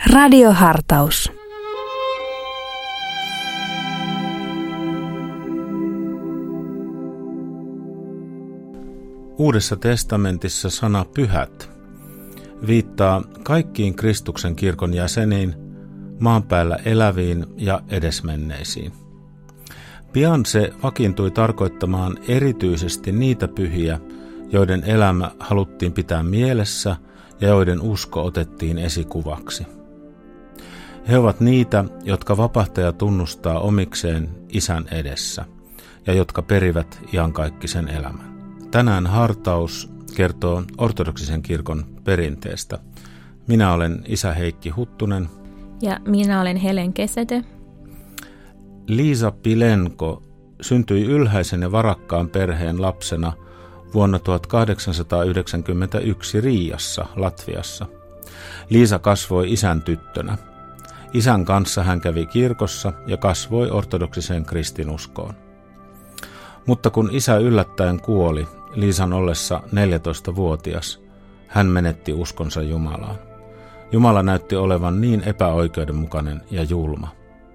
Radiohartaus. Uudessa testamentissa sana pyhät viittaa kaikkiin Kristuksen kirkon jäseniin, maan päällä eläviin ja edesmenneisiin. Pian se vakiintui tarkoittamaan erityisesti niitä pyhiä, joiden elämä haluttiin pitää mielessä ja joiden usko otettiin esikuvaksi. He ovat niitä, jotka vapahtaja tunnustaa omikseen Isän edessä ja jotka perivät iankaikkisen elämän. Tänään hartaus kertoo ortodoksisen kirkon perinteestä. Minä olen isä Heikki Huttunen. Ja minä olen Helen Kesete. Liisa Pilenko syntyi ylhäisen ja varakkaan perheen lapsena vuonna 1891 Riiassa, Latviassa. Liisa kasvoi isän tyttönä. Isän kanssa hän kävi kirkossa ja kasvoi ortodoksiseen kristinuskoon. Mutta kun isä yllättäen kuoli Liisan ollessa 14-vuotias, hän menetti uskonsa Jumalaan. Jumala näytti olevan niin epäoikeudenmukainen ja julma.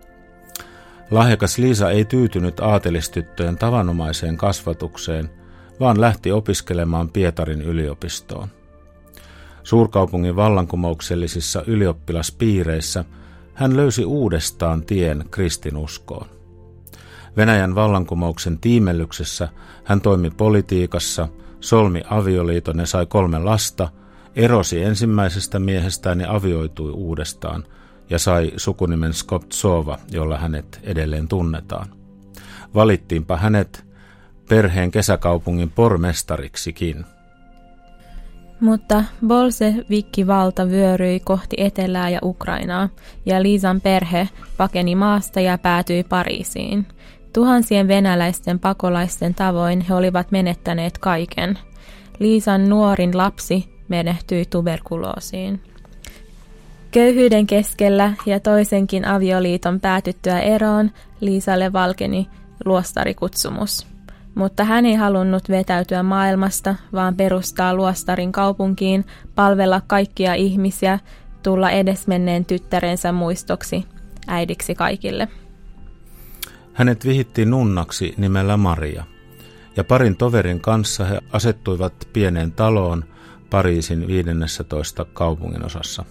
Lahjakas Liisa ei tyytynyt aatelistyttöjen tavanomaiseen kasvatukseen, vaan lähti opiskelemaan Pietarin yliopistoon. Suurkaupungin vallankumouksellisissa ylioppilaspiireissä hän löysi uudestaan tien kristinuskoon. Venäjän vallankumouksen tiimellyksessä hän toimi politiikassa, solmi avioliiton ja sai 3 lasta, erosi ensimmäisestä miehestään ja avioitui uudestaan ja sai sukunimen Skoptsova, jolla hänet edelleen tunnetaan. Valittiinpa hänet perheen kesäkaupungin pormestariksikin. Mutta bolsevikkivalta vyöryi kohti etelää ja Ukrainaa, ja Liisan perhe pakeni maasta ja päätyi Pariisiin. Tuhansien venäläisten pakolaisten tavoin he olivat menettäneet kaiken. Liisan nuorin lapsi menehtyi tuberkuloosiin. Köyhyyden keskellä ja toisenkin avioliiton päätyttyä eroon Liisalle valkeni luostarikutsumus. Mutta hän ei halunnut vetäytyä maailmasta, vaan perustaa luostarin kaupunkiin, palvella kaikkia ihmisiä, tulla edesmenneen tyttärensä muistoksi, äidiksi kaikille. Hänet vihittiin nunnaksi nimellä Maria, ja parin toverin kanssa he asettuivat pieneen taloon Pariisin 15 kaupunginosassa.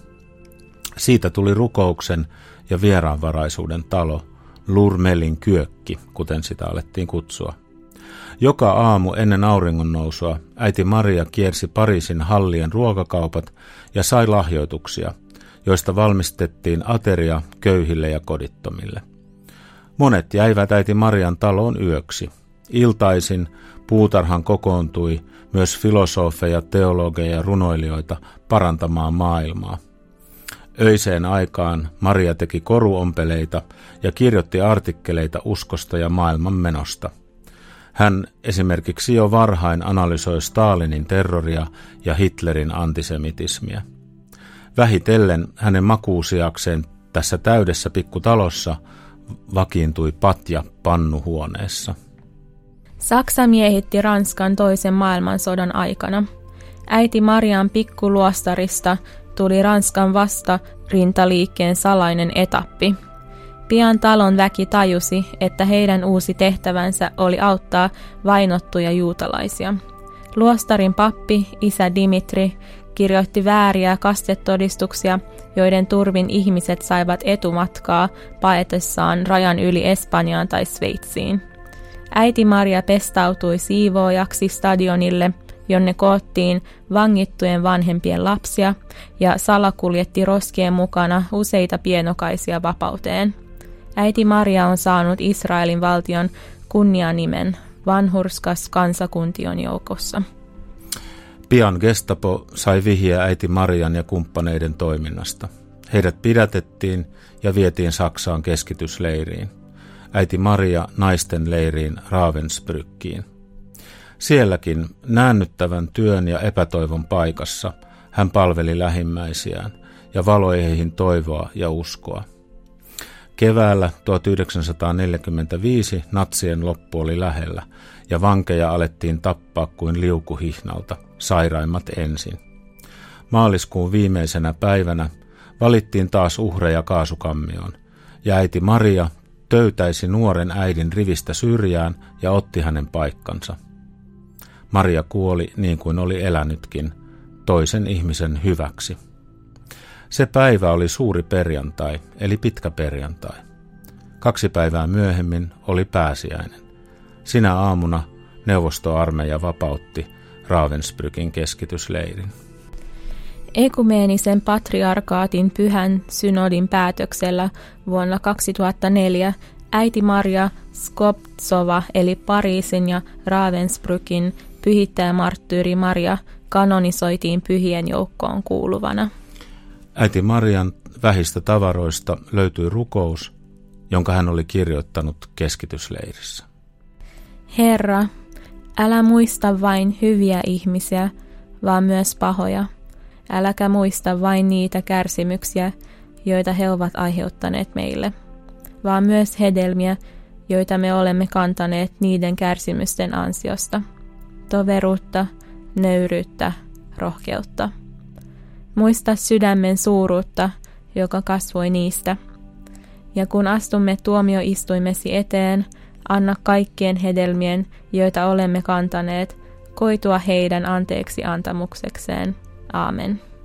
Siitä tuli rukouksen ja vieraanvaraisuuden talo, Lurmelin kyökki, kuten sitä alettiin kutsua. Joka aamu ennen auringonnousua äiti Maria kiersi Pariisin hallien ruokakaupat ja sai lahjoituksia, joista valmistettiin ateria köyhille ja kodittomille. Monet jäivät äiti Marian taloon yöksi. Iltaisin puutarhan kokoontui myös filosofeja, teologeja ja runoilijoita parantamaan maailmaa. Öiseen aikaan Maria teki koruompeleita ja kirjoitti artikkeleita uskosta ja maailman menosta. Hän esimerkiksi jo varhain analysoi Stalinin terroria ja Hitlerin antisemitismiä. Vähitellen hänen makuusiakseen tässä täydessä pikkutalossa vakiintui patja pannuhuoneessa. Saksa miehitti Ranskan toisen maailmansodan aikana. Äiti Marian pikkuluostarista tuli Ranskan vastarintaliikkeen salainen etappi. Pian talon väki tajusi, että heidän uusi tehtävänsä oli auttaa vainottuja juutalaisia. Luostarin pappi, isä Dimitri, kirjoitti vääriä kastetodistuksia, joiden turvin ihmiset saivat etumatkaa paetessaan rajan yli Espanjaan tai Sveitsiin. Äiti Maria pestautui siivoojaksi stadionille, jonne koottiin vangittujen vanhempien lapsia, ja salakuljetti roskien mukana useita pienokaisia vapauteen. Äiti Maria on saanut Israelin valtion kunnianimen vanhurskas kansakuntion joukossa. Pian Gestapo sai vihjeä äiti Marian ja kumppaneiden toiminnasta. Heidät pidätettiin ja vietiin Saksaan keskitysleiriin. Äiti Maria naisten leiriin Ravensbrückiin. Sielläkin näännyttävän työn ja epätoivon paikassa hän palveli lähimmäisiään ja valoi heihin toivoa ja uskoa. Keväällä 1945 natsien loppu oli lähellä ja vankeja alettiin tappaa kuin liukuhihnalta, sairaimmat ensin. Maaliskuun viimeisenä päivänä Valittiin taas uhreja kaasukammioon, ja äiti Maria töytäisi nuoren äidin rivistä syrjään ja otti hänen paikkansa. Maria kuoli niin kuin oli elänytkin, toisen ihmisen hyväksi. Se päivä oli suuri perjantai, eli pitkä perjantai. 2 päivää myöhemmin oli pääsiäinen. Sinä aamuna neuvostoarmeija vapautti Ravensbrückin keskitysleirin. Ekumeenisen patriarkaatin pyhän synodin päätöksellä vuonna 2004 äiti Maria Skobtsova eli Pariisin ja Ravensbrückin pyhittäjämarttyyri Maria kanonisoitiin pyhien joukkoon kuuluvana. Äiti Marian vähistä tavaroista löytyi rukous, jonka hän oli kirjoittanut keskitysleirissä. Herra, älä muista vain hyviä ihmisiä, vaan myös pahoja. Äläkä muista vain niitä kärsimyksiä, joita he ovat aiheuttaneet meille, vaan myös hedelmiä, joita me olemme kantaneet niiden kärsimysten ansiosta. Toveruutta, nöyryyttä, rohkeutta. Muista sydämen suuruutta, joka kasvoi niistä. Ja kun astumme tuomioistuimesi eteen, anna kaikkien hedelmien, joita olemme kantaneet, koitua heidän anteeksi antamuksekseen. Aamen.